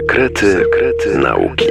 Sekrety nauki.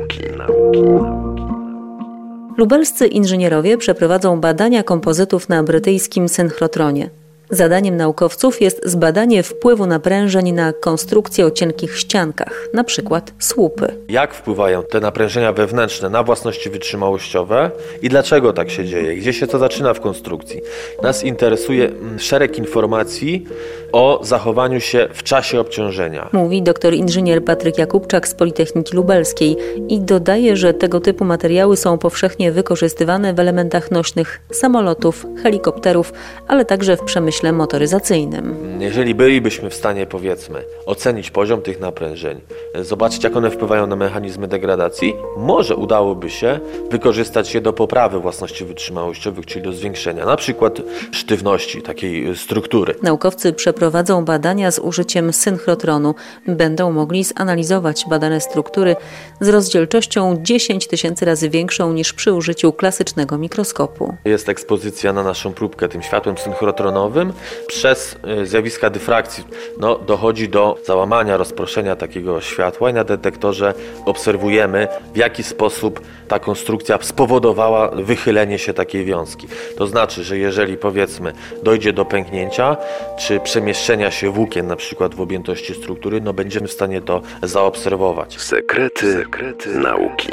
Lubelscy inżynierowie przeprowadzą badania kompozytów na brytyjskim synchrotronie. Zadaniem naukowców jest zbadanie wpływu naprężeń na konstrukcję o cienkich ściankach, np. słupy. Jak wpływają te naprężenia wewnętrzne na własności wytrzymałościowe i dlaczego tak się dzieje? Gdzie się to zaczyna w konstrukcji? Nas interesuje szereg informacji o zachowaniu się w czasie obciążenia. Mówi doktor inżynier Patryk Jakubczak z Politechniki Lubelskiej i dodaje, że tego typu materiały są powszechnie wykorzystywane w elementach nośnych samolotów, helikopterów, ale także w przemyśle motoryzacyjnym. Jeżeli bylibyśmy w stanie, powiedzmy, ocenić poziom tych naprężeń, zobaczyć, jak one wpływają na mechanizmy degradacji, może udałoby się wykorzystać je do poprawy własności wytrzymałościowych, czyli do zwiększenia na przykład sztywności takiej struktury. Naukowcy przeprowadzą badania z użyciem synchrotronu. Będą mogli zanalizować badane struktury z rozdzielczością 10 000 razy większą niż przy użyciu klasycznego mikroskopu. Jest ekspozycja na naszą próbkę tym światłem synchrotronowym. Przez zjawiska dyfrakcji dochodzi do załamania, rozproszenia takiego światła i na detektorze obserwujemy, w jaki sposób ta konstrukcja spowodowała wychylenie się takiej wiązki. To znaczy, że jeżeli, powiedzmy, dojdzie do pęknięcia czy przemieszczenia się włókien na przykład w objętości struktury, będziemy w stanie to zaobserwować. Sekrety nauki.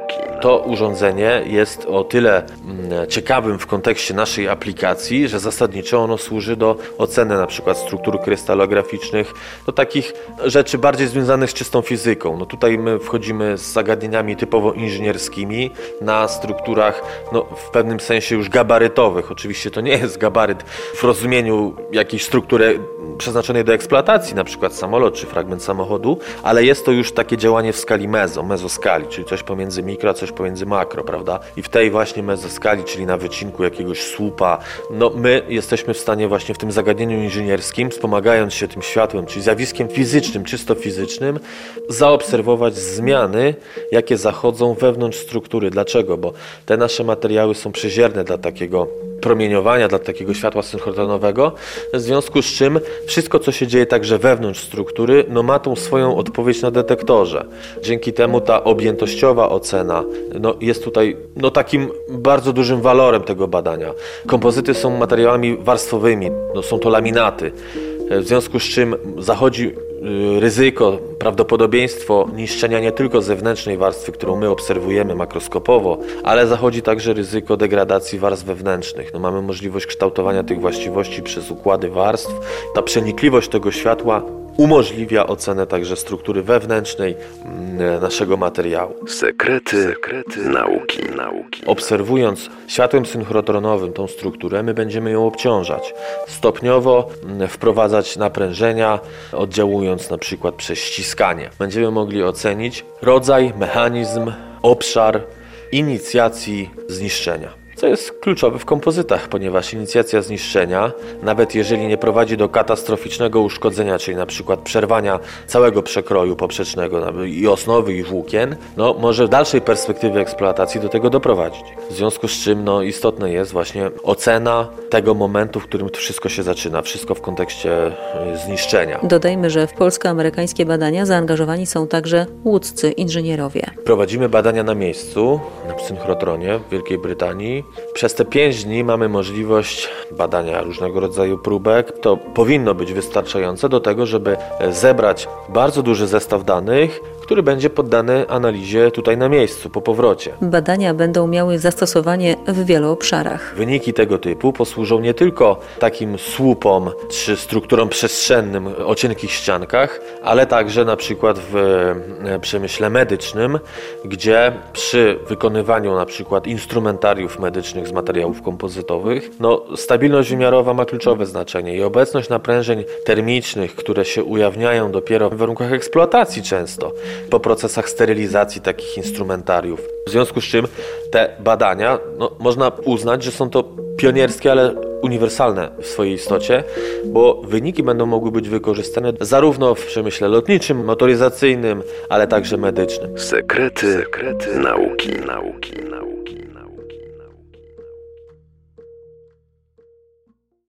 To urządzenie jest o tyle ciekawym w kontekście naszej aplikacji, że zasadniczo ono służy do oceny na przykład struktur krystalograficznych, do takich rzeczy bardziej związanych z czystą fizyką. Tutaj my wchodzimy z zagadnieniami typowo inżynierskimi na strukturach w pewnym sensie już gabarytowych. Oczywiście to nie jest gabaryt w rozumieniu jakiejś struktury przeznaczonej do eksploatacji, na przykład samolot czy fragment samochodu, ale jest to już takie działanie w skali mezoskali, czyli coś pomiędzy mikro, a coś pomiędzy makro, prawda? I w tej właśnie mezoskali, czyli na wycinku jakiegoś słupa, my jesteśmy w stanie właśnie w tym zagadnieniu inżynierskim, wspomagając się tym światłem, czyli zjawiskiem fizycznym, czysto fizycznym, zaobserwować zmiany, jakie zachodzą wewnątrz struktury. Dlaczego? Bo te nasze materiały są przezierne dla takiego promieniowania, dla takiego światła synchrotronowego, w związku z czym wszystko, co się dzieje także wewnątrz struktury, ma tą swoją odpowiedź na detektorze. Dzięki temu ta objętościowa ocena jest tutaj takim bardzo dużym walorem tego badania. Kompozyty są materiałami warstwowymi, są to laminaty, w związku z czym zachodzi ryzyko, prawdopodobieństwo niszczenia nie tylko zewnętrznej warstwy, którą my obserwujemy makroskopowo, ale zachodzi także ryzyko degradacji warstw wewnętrznych. Mamy możliwość kształtowania tych właściwości przez układy warstw. Ta przenikliwość tego światła umożliwia ocenę także struktury wewnętrznej naszego materiału. Sekrety nauki. Obserwując światłem synchrotronowym tą strukturę, my będziemy ją obciążać. Stopniowo wprowadzać naprężenia, oddziałując na przykład przez ściskanie. Będziemy mogli ocenić rodzaj, mechanizm, obszar inicjacji zniszczenia. Co jest kluczowe w kompozytach, ponieważ inicjacja zniszczenia, nawet jeżeli nie prowadzi do katastroficznego uszkodzenia, czyli na przykład przerwania całego przekroju poprzecznego i osnowy i włókien, może w dalszej perspektywie eksploatacji do tego doprowadzić. W związku z czym istotne jest właśnie ocena tego momentu, w którym to wszystko się zaczyna, wszystko w kontekście zniszczenia. Dodajmy, że w polsko-amerykańskie badania zaangażowani są także łódzcy inżynierowie. Prowadzimy badania na miejscu, na synchrotronie w Wielkiej Brytanii. Przez te 5 dni mamy możliwość badania różnego rodzaju próbek. To powinno być wystarczające do tego, żeby zebrać bardzo duży zestaw danych, który będzie poddany analizie tutaj na miejscu, po powrocie. Badania będą miały zastosowanie w wielu obszarach. Wyniki tego typu posłużą nie tylko takim słupom czy strukturom przestrzennym o cienkich ściankach, ale także na przykład w przemyśle medycznym, gdzie przy wykonywaniu na przykład instrumentariów medycznych z materiałów kompozytowych, stabilność wymiarowa ma kluczowe znaczenie i obecność naprężeń termicznych, które się ujawniają dopiero w warunkach eksploatacji często, po procesach sterylizacji takich instrumentariów. W związku z czym te badania, można uznać, że są to pionierskie, ale uniwersalne w swojej istocie, bo wyniki będą mogły być wykorzystane zarówno w przemyśle lotniczym, motoryzacyjnym, ale także medycznym. Sekrety nauki.